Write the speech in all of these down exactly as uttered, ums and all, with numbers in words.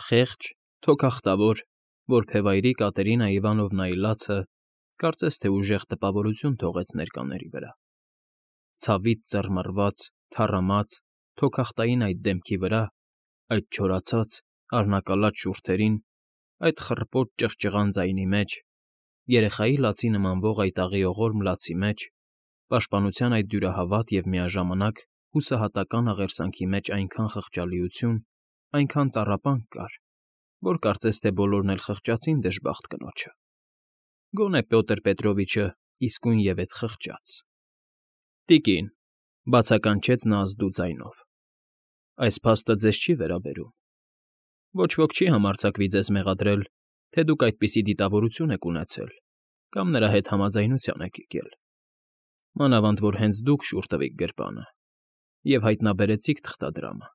Խեղճ, թոքախտավոր, որբևայրի Կատերինա Իվանովնայի լացը կարծես թե ուժեղ տպավորություն թողեց ներկաների վրա. ցավից ծռմռված, թառամած, թոքախտային այդ դեմքի վրա, այդ չորացած, առնակալած շուրթերին, այդ խռպոտ ճղճղան ձայնի մեջ, երեխայի լացի նմանվող այդ աղիողորմ լացի մեջ, պաշտպանության այդ դյուրահավատ և միաժամանակ հուսահատական աղերսանքի մեջ այնքան խղճալիություն, այնքան տառապանք կար, որ կարծես թե բոլորն էլ խղճացին դժբախտ կնոջը, գոնե Պյոտր Պետրովիչը իսկույնևեթ խղճաց։ ֊ Տիկին,֊ բացականչեց նա ազդու ձայնով,֊ այս փաստը ձեզ չի վերաբերում. ոչ ոք չի համարձակվի ձեզ մեղադրել, թե դուք այդպիսի դիտավորություն եք ունեցել կամ նրա հետ համաձայնության եք եկել, մանավանդ որ հենց դուք շուռ տվիք գրպանը և հայտնաբերեցիք թղթադրամը։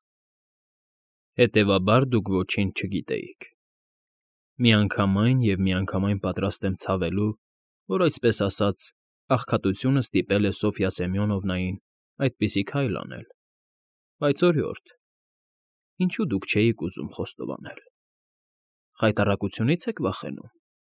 Հետևաբար դուք ոչինչ չգիտեիք։ Միանգամայն և միանգամայն պատրաստ եմ ցավելու, որ այսպես ասած աղքատությունը ստիպել է Սոֆյա Սեմյոնովնային այդպիսի քայլ անել, բայց օրիորդ, ինչո՞ւ դուք չէիք ուզում խոստովանել։ Խայտառակությունի՞ց եք վախենում։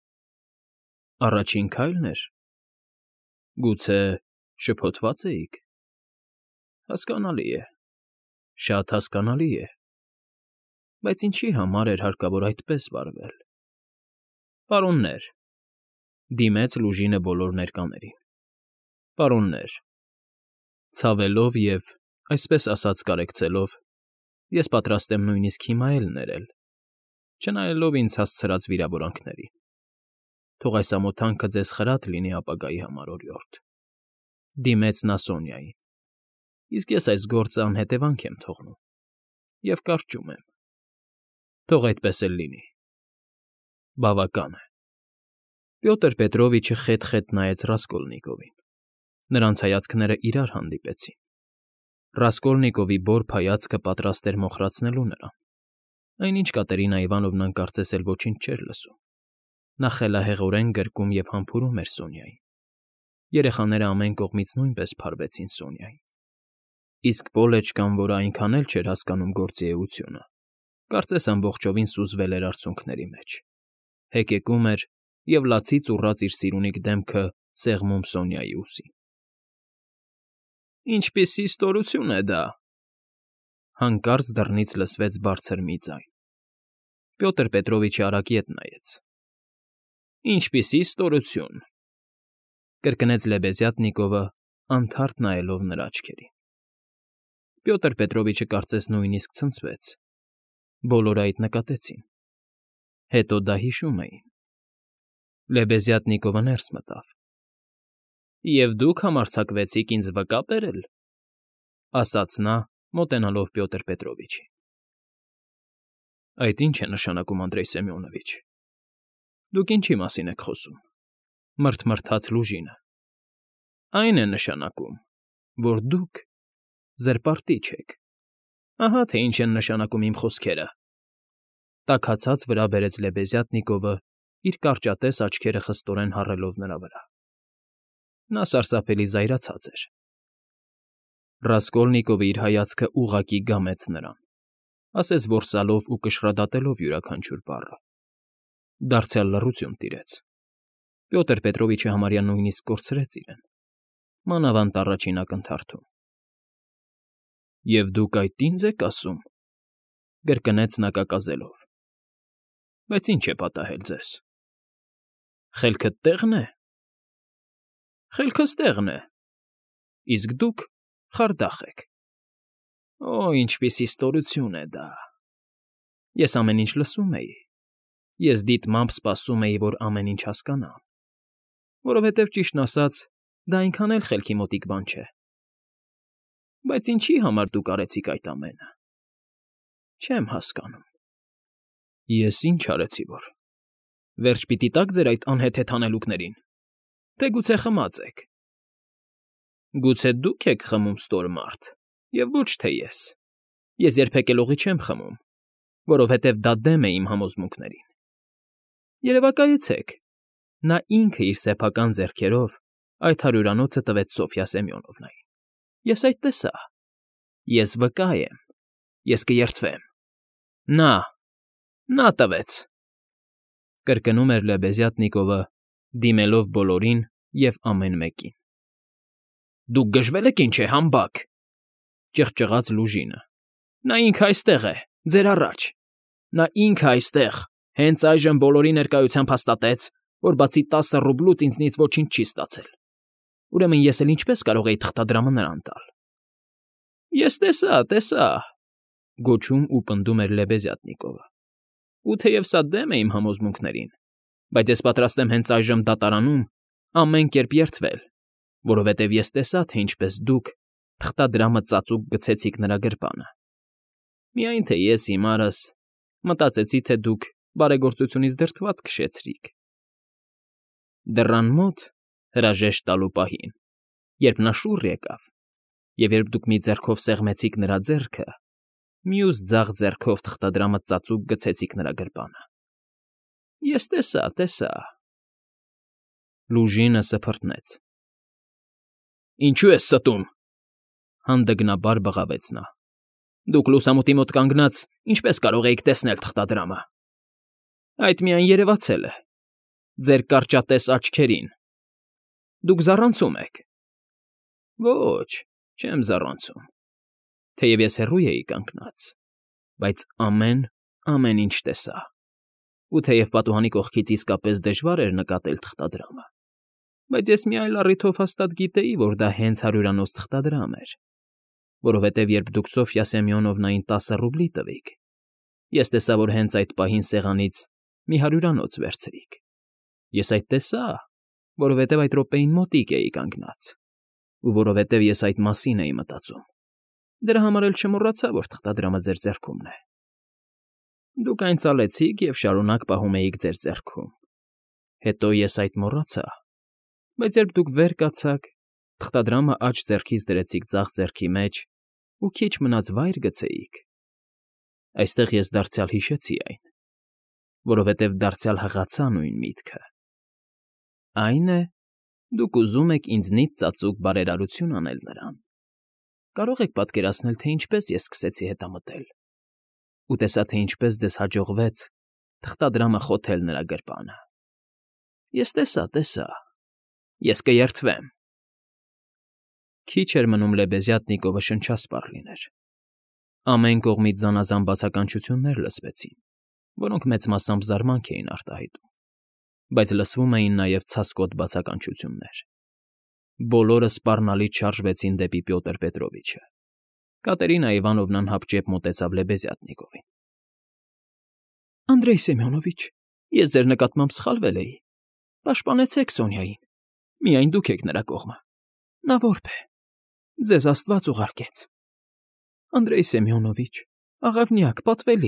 Առաջին քայլն էր։ Գուցե շփոթվա՞ծ էիք։ Հասկանալի է, շատ հասկանալի է, բայց ինչի համար էր հարկավոր այդպես վարվել։ Պարոններ,֊ դիմեց Լուժինը բոլոր ներկաներին,֊ պարոններ, ցավելով և, այսպես ասած, կարեկցելով, ես պատրաստ եմ նույնիսկ հիմա էլ ներել, չնայելով ինձ հասցրած վիրավորանքներին։ Թող այս ամոթանքը ձեզ խրատ լինի ապագայի համար, օրիորդ,֊ դիմեց նա Սոնյային,֊ իսկ ես այս գործը անհետևանք եմ թողնում և կարճում եմ։ Թող այդպես էլ լինի։ Բավական է։ Պյոտր Պետրովիչը խետ֊խետ նայեց Ռասկոլնիկովին. նրանց հայացքները իրար հանդիպեցին։ Ռասկոլնիկովի բորբ հայացքը պատրաստ էր մոխրացնելու նրան, այնինչ Կատերինա Իվանովնան կարծես էլ ոչինչ չէր լսում։ Նա խելահեղորեն գրկում և համբուրում էր Սոնյային։ Երեխաները ամեն կողմից նույնպես փարվեցին Սոնյային։ Իսկ Պոլեչկան, որը այնքան էլ չէր հասկանում գործի էությունը, կարծես ամբողջովին սուզվել էր արցունքների մեջ, հեկեկում էր և լացից ուռած իր սիրունիկ դեմքը սեղմում Սոնյայի ուսին։ ֊ Ինչպիսի ստորություն է դա,֊ հանկարծ դռնից լսվեց բարձր մի ձայն։ Պյոտր Պետրովիչը արագ ետ նայեց։ ֊ Ինչպիսի ստորություն,֊ կրկնեց Լեբեզյատնիկովը, անթարթ նայելով նրա աչքերին։ Պյոտր Պետրովիչը կարծես նույնիսկ ցնցվեց։ Բոլորը այդ նկատեցին։ Հետո դա հիշում էին։ Լեբեզյատնիկովը ներս մտավ։ ֊ Եվ դուք համարձակվեցիք ինձ վկա բերել,֊ ասաց նա, մոտենալով Պյոտր Պետրովիչին։ ֊ Այդ ի՞նչ է նշանակում, Անդրեյ Սեմյոնովիչ, դուք ինչի մասին եք խոսում,֊ մռթմռթաց Լուժինը։ ֊ Այն է նշանակում, որ դուք զրպարտիչ եք։ Ահա թե ինչ են նշանակում իմ խոսքերը,֊ տաքացած վրա բերեց Լեբեզյատնիկովը, իր կարճատես աչքերը խստորեն հառելով նրա վրա։ Նա սարսափելի զայրացած էր։ Ռասկոլնիկովը իր հայացքը ուղղակի գամեց նրան, ասես որսալով ու կշռադատելով յուրաքանչյուր բառը։ Դարձյալ լռություն տիրեց։ Պյոտր Պետրովիչը համարյա նույնիսկ կորցրեց իրեն, մանավանդ առաջին ակնթարթում։ ֊ Եվ դուք այդ ի՞նձ եք ասում,֊ կրկնեց նա կակազելով։ ֊ Բայց ի՞նչ է պատահել ձեզ։ Խելքդ տեղ՞ն է։ ֊ Խելքս տեղն է, իսկ դուք խարդախ եք։ Օ՜, ինչպիսի ստորություն է դա։ Ես ամեն ինչ լսում էի, ես դիտմամբ սպասում էի, որ ամեն ինչ հասկանամ, որովհետև, ճիշտն ասած, դա այնքան էլ խելքի մոտիկ բան չէ։ Բայց ինչի համար դուք արեցիք այդ ամենը։ Չեմ հասկանում։ Ես ի՞նչ արեցի, որ… Վերջ պիտի տաք ձեր այդ անհեթեթ հանելուկներին, թե գուցե խմած եք։ Գուցե դուք եք խմում, ստոր մարդ, և ոչ թե ես։ Ես երբեք էլ օղի չեմ խմում, որովհետև դա դեմ է իմ համոզմունքներին։ Երևակայեցեք, նա ինքը իր սեփական ձեռքերով այդ հարյուրանոցը տվեց Սոֆյա Սեմյոնովնային։ Ես այդ տեսա։ Ես վկա եմ, ես կերդվեմ։ Նա… Նա տվեց,֊ կրկնում էր Լեբեզյատնիկովը, դիմելով բոլորին և ամեն մեկին։ Դուք գժվել եք ինչ է, համբակ,֊ ճղճղաց Լուժինը։ Նա ինքը այստեղ է, ձեր առաջ։ Նա ինքը այստեղ հենց այժմ բոլորի ներկայությամբ հաստատեց, որ բացի տասը ռուբլուց ինձնից ոչինչ չի ստացել։ Ուրեմն ես էլ ինչպե՞ս կարող էի թղթադրամը նրան տալ։ Ես տեսա, տեսա,֊ գոչում ու պնդում էր Լեբեզյատնիկովը։ Ու թեև սա դեմ է իմ համոզմունքներին, բայց ես պատրաստ եմ հենց այժմ դատարանում ամեն կերպ երդվել, որովհետև ես տեսա, թե ինչպես դուք թղթադրամը ծածուկ գցեցիք նրա գրպանը։ Միայն թե ես հիմարս մտածեցի, թե դուք բարեգործությունից դրդված քշեցրիք։ Դռան մոտ հրաժեշտ տալու պահին, երբ նա շուռ եկավ, և երբ դուք մի ձեռքով սեղմեցիք նրա ձեռքը, մյուս ձախ ձեռքով թղթադրամը ծածուկ գցեցիք նրա գրպանը։ Ես տեսա, տեսա,֊ Լուժինը սփռտնեց։ Ինչո՞ւ ես ստում,֊ հանդգնաբար բղավեց նա։ Դուք լուսամուտի մոտ կանգնած ինչպես կարող էիք տեսնել թղթադրամը։ Այդ միայն երևացել է։ Ձեր կարճատես աչքերին։ Դուք զառանցում եք։ Ոչ, չեմ զառանցում։ Թեև ես հեռու էի կանգնած, բայց ամեն, ամեն ինչ տեսա։ Ու թեև պատուհանի կողքից իսկապես դժվար էր նկատել թղթադրամը, բայց ես մի այլ առիթով հաստատ գիտեի, որ դա հենց հարյուրանոց թղթադրամ էր, որովհետև երբ դուք Սոֆյա Սեմյոնովնային տասը ռուբլի տվիք, ես տեսա, որ հենց այդ պահին սեղանից մի հարյուրանոց վերցրիք։ Ես այդ տեսա, որովհետև այդ րոպեին մոտիկ էի կանգնած, ու որովհետև ես այդ մասին էի մտածում։ Դրա համար էլ չմոռացա, որ թղթադրամը ձեր ձեռքումն է։ Դուք այն ծալեցիք և շարունակ պահում էիք ձեր ձեռքում։ Հետո ես այդ մոռացա, բայց երբ դուք վեր կացաք, թղթադրամը աջ ձեռքից դրեցիք ձախ ձեռքի մեջ ու քիչ մնաց վայր գցեիք։ Այստեղ ես դարձյալ հիշեցի այն, որովհետև դարձյալ հղացա նույն միտքը։ Այն է, դուք ուզում եք ինձնից ծածուկ բարերարություն անել նրան։ Կարող եք պատկերացնել, թե ինչպես ես սկսեցի հետամտել, ու տեսա, թե ինչպես ձեզ հաջողվեց թղթադրամը խոթել նրա գրպանը։ Ես տեսա, տեսա, ես կերդվեմ։ Քիչ էր մնում Լեբեզյատնիկովը շնչասպառ լիներ։ Ամեն կողմից զանազան բացականչություններ լսվեցին, որոնք մեծ մասամբ զարմանք էին արտահայտում, բայց լսվում էին նաև ցասկոտ բացականչություններ։ Բոլորը սպառնալից շարժվեցին դեպի Պյոտր Պետրովիչը։ Կատերինա Իվանովնան հապճեպ մոտեցավ Լեբեզյատնիկովին։ Անդրեյ Սեմյոնովիչ, ես ձեր նկատմամբ սխալվել էի։ Պաշտպանեցեք Սոնյային։ Միայն դուք եք նրա կողմը։ Նա որբ է։ Ձեզ Աստված ուղարկեց։ Անդրեյ Սեմյոնովիչ, աղավնյակ, պատվելի։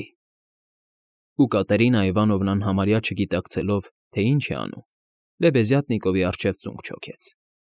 Ու Կատերինա Իվանովնան համարյա չգիտակցելով, թե ինչ է անում, Լեբեզյատնիկովի առջև ծունկ չոքեց։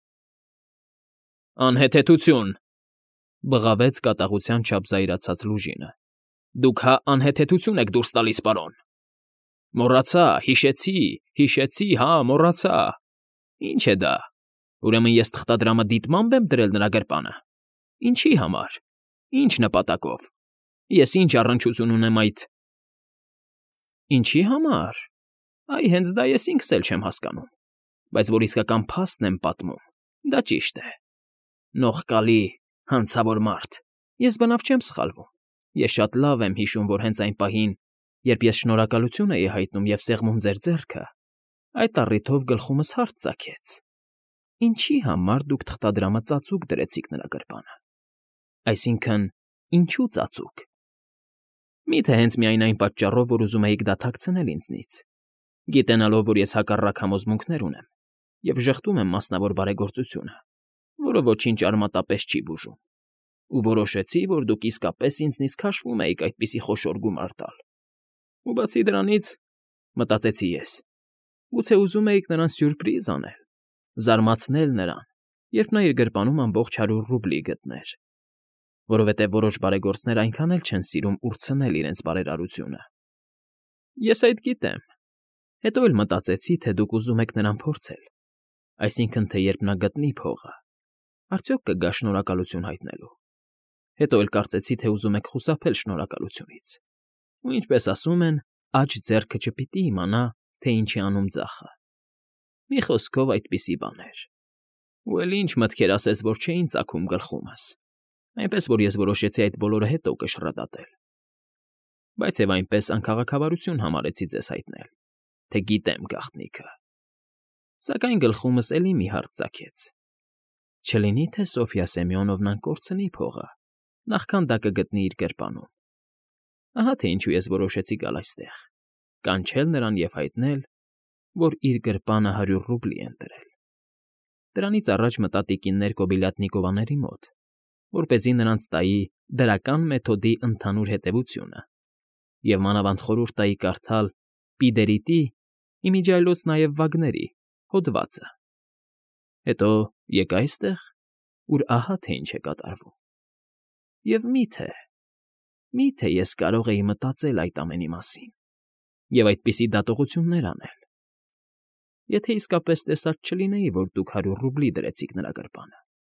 Անհեթեթություն,֊ բղավեց կատաղության չափ զայրացած Լուժինը։ Դուք հա անհեթեթություն եք դուրս տալիս, պարոն։ Մոռացա, հիշեցի, հիշեցի, հա, մոռացա։ Ինչ է դա։ Ուրեմն ես թղթադրամը դիտմամբ եմ դրել նրա գրպանը։ Ինչի համար։ Ինչ նպատակով։ Ես ինչ առնչություն ունեմ այդ… Ինչի համար։ Այ հենց դա ես ինքս էլ չեմ հասկանում, բայց որ իսկական փաստն եմ պատմում, դա ճիշտ է։ Նողկալի, հանցավոր մարդ, ես բնավ չեմ սխալվում։ Ես շատ լավ եմ հիշում, որ հենց այն պահին, երբ ես շնորհակալություն էի հայտնում և սեղմում ձեր ձեռքը, այդ առիթով գլխումս հարց ծագեց. ինչի համար դուք թղթադրամը ծածուկ դրեցիք նրա գրպանը։ Այսինքն, ինչու ծածուկ։ Միթե հենց միայն այն պատճառով, որ ուզում էիք դատակցնել ինձնից, գիտենալով, որ ես հակառակ համոզմունքներ ունեմ և ժխտում եմ մասնավոր բարեգործությունը, որը ոչինչ արմատապես չի բուժում, ու որոշեցի, որ դուք իսկապես ինձնից քաշվում էիք այդպիսի խոշոր գումար տալ։ Ու բացի դրանից, մտածեցի ես, գուցե ուզում էիք նրան սյուրպրիզ անել, զարմացնել նրան, երբ նա իր գրպանում ամբողջ հարյուր ռուբլի գտներ, որովհետև որոշ բարեգործներ այնքան էլ չեն սիրում ուրցնել իրենց բարերարությունը։ Ես այդ գիտեմ։ Հետո էլ մտածեցի, թե դուք ուզում եք նրան փորձել, այսինքն, թե երբ նա գտնի փողը, արդյոք կգա շնորհակալություն հայտնելու։ Հետո էլ կարծեցի, թե ուզում եք խուսափել շնորհակալությունից։ Ու ինչպես ասում են, աջ ձեռքը չպիտի իմանա, թե ինչ է անում ձախը։ Մի խոսքով այդպիսի բաներ։ Ու էլ ինչ մտքեր ասես, որ չէին ծագում գլխումս, այնպես որ ես որոշեցի այդ բոլորը հետո կշռադատել։ Բայց և այնպես անքաղաքավարություն համարեցի ձեզ հայտնել, թե գիտեմ գաղտնիքը։ Սակայն գլխումս էլի մի հարց ծագեց. չլինի՞ թե Սոֆյա Սեմյոնովնան կորցնի փողը, նախքան դա կգտնի իր գրպանում։ Ահա թե ինչու ես որոշեցի գալ այստեղ, կանչել նրան և հայտնել, որ իր գրպանը հարյուր ռուբլի են դրել։ Դրանից առաջ մտա տիկիններ Կոբիլյատնիկովաների մոտ, որպեսզի նրանց տայի դրական մեթոդի ընդհանուր հետևությունը և մանավանդ խորհուրդ տայի կարդալ Պիդերիտի, իմիջիայլոց նաև Վագների հոդվածը։ Հետո եկա այստեղ, ուր ահա թե ինչ է կատարվում։ Եվ մի՞թե, մի՞թե ես կարող էի մտածել այդ ամենի մասին և այդպիսի դատողություններ անել, եթե իսկապես տեսած չլինեի, որ դուք հարյուր ռուբլի դրեցիք նրա գրպանը։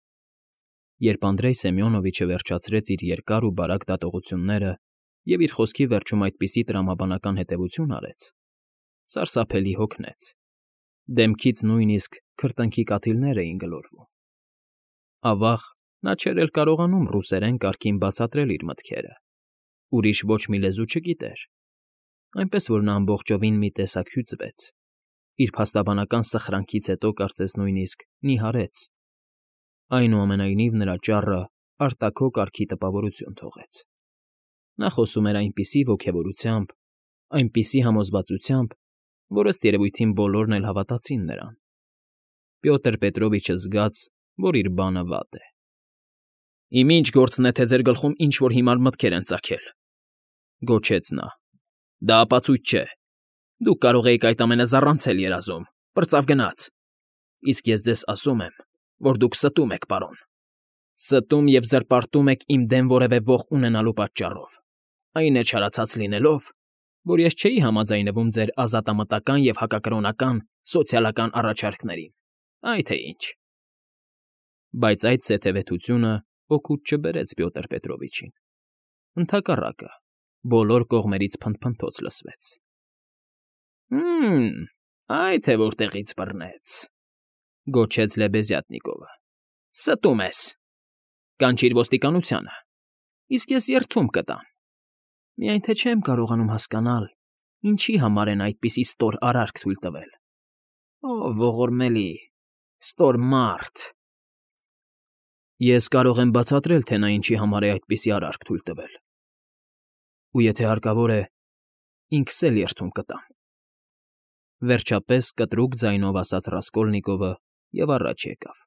Երբ Անդրեյ Սեմյոնովիչը վերջացրեց իր երկար ու բարակ դատողությունները և իր խոսքի վերջում այդպիսի տրամաբանական հետևություն արեց, սարսափելի հոգնեց, դեմքից նույնիսկ քրտինքի կաթիլներ էին գլորվում։ Ավաղ, նա չէր էլ կարողանում ռուսերեն կարգին բացատրել իր մտքերը, ուրիշ ոչ մի լեզու չգիտեր, այնպես որ նա ամբողջովին մի տեսակ հյուծվեց, իր փաստաբանական սխրանքից հետո կարծես նույնիսկ նիհարեց, այնուամենայնիվ նրա ճառը արտաքո կարգի տպավորություն թողեց։ Նա խոսում էր այնպիսի ոգևորությամբ, այնպիսի համոզվածությամբ, որ ըստ երևույթին բոլորն էլ հավատացին նրան։ Պյոտր Պետրովիչը զգաց, որ իր բանը վատ է։ ֊ Իմ ի՞նչ գործն է, թե ձեր գլխում ինչ֊որ հիմար մտքեր են ծագել,֊ գոչեց նա։֊ Դա ապացույց չէ։ Դուք կարող էիք այդ ամենը զառանցել երազում, պրծավ գնաց։ Իսկ ես ձեզ ասում եմ, որ դուք ստում եք, պարոն։ Ստում և զրպարտում եք իմ դեմ որևէ ոխ ունենալու պատճառով, այն է չարացած լինելով, որ ես չէի համաձայնվում ձեր ազատամտական և հակակրոնական սոցիալական առաջարկներին, այ թե ինչ։ Բայց այդ սեթևեթությունը օգուտ չբերեց Պյոտր Պետրովիչին։ Ընդհակառակը, բոլոր կողմերից փնթփնթոց լսվեց։ «Հը՜մ, այ թե որտեղից բռնեց,֊ գոչեց Լեբեզյատնիկովը։֊ Ստում ես… Կանչիր ոստիկանությանը, իսկ ես երդում կտամ։ Միայն թե չեմ կարողանում հասկանալ, ինչի համար են այդպիսի ստոր արարք թույլ տվել։ Ո՜վ ողորմելի, ստոր մարդ…» Ես կարող եմ բացատրել, թե նա ինչի համար է այդպիսի արարք թույլ տվել, ու եթե հարկավոր է, ինքս էլ երդում կտամ,֊ վերջապես կտրուկ ձայնով ասաց Ռասկոլնիկովը և առաջ եկավ։